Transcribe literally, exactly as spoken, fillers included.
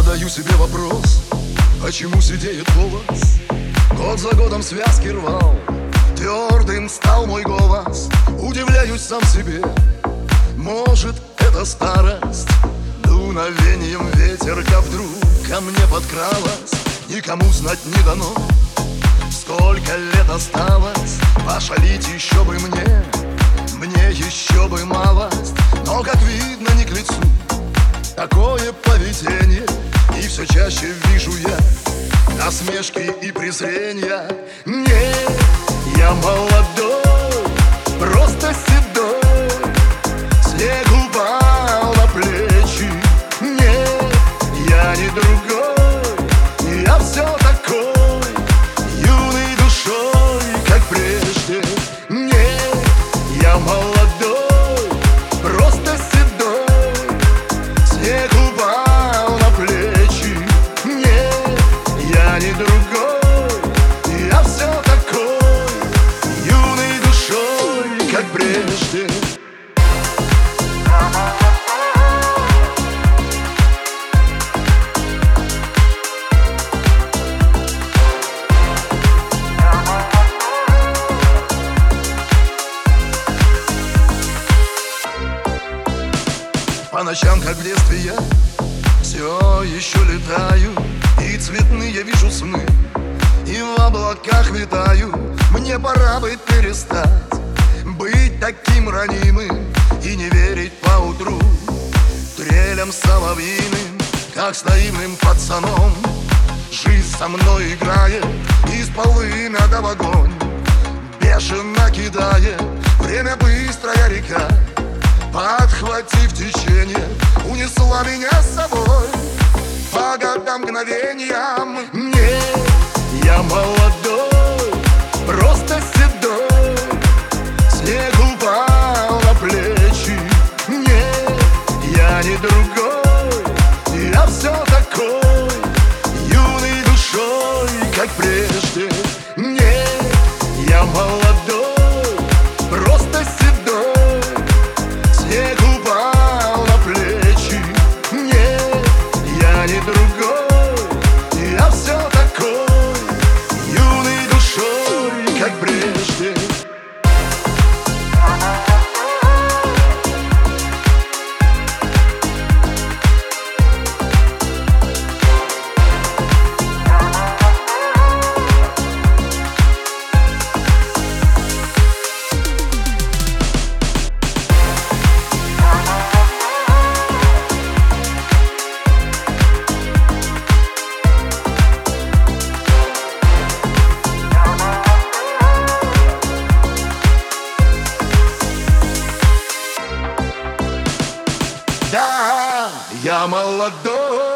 Задаю себе вопрос, почему сидеет голос? Год за годом связки рвал, твердым стал мой голос. Удивляюсь сам себе, может, это старость? Дуновением ветерка вдруг ко мне подкралась. Никому знать не дано, сколько лет осталось. Пошалить еще бы мне, мне еще бы малость. Но, как видно, не к лицу такое поведение. И все чаще вижу я насмешки и презрения. Нет, я молодой, просто седой, снег упал на плечи. Нет, я не другой, я все такой, юной душой, как прежде. Нет, я молодой, просто седой, снег упал на плечи. Нет, я не другой, я все такой, юной душой, как прежде. По ночам, как в детстве, я все еще летаю, и цветные вижу сны, и в облаках витаю. Мне пора бы перестать быть таким ранимым и не верить поутру трелям соловьиным, как с наивным пацаном. Жизнь со мной играет, из полына до огонь бешено кидает. Время быстрая река, подхватив течение, унесла меня с собой по годам мгновениям. Нет, я молодой, просто седой, снег упал на плечи. Нет, я не другой, я все такой, юной душой, как прежде. Нет, я молодой, просто седой, снег упал на плечи. Нет, я не другой, я все такой, юной душой, как прежде. Да, я молодой,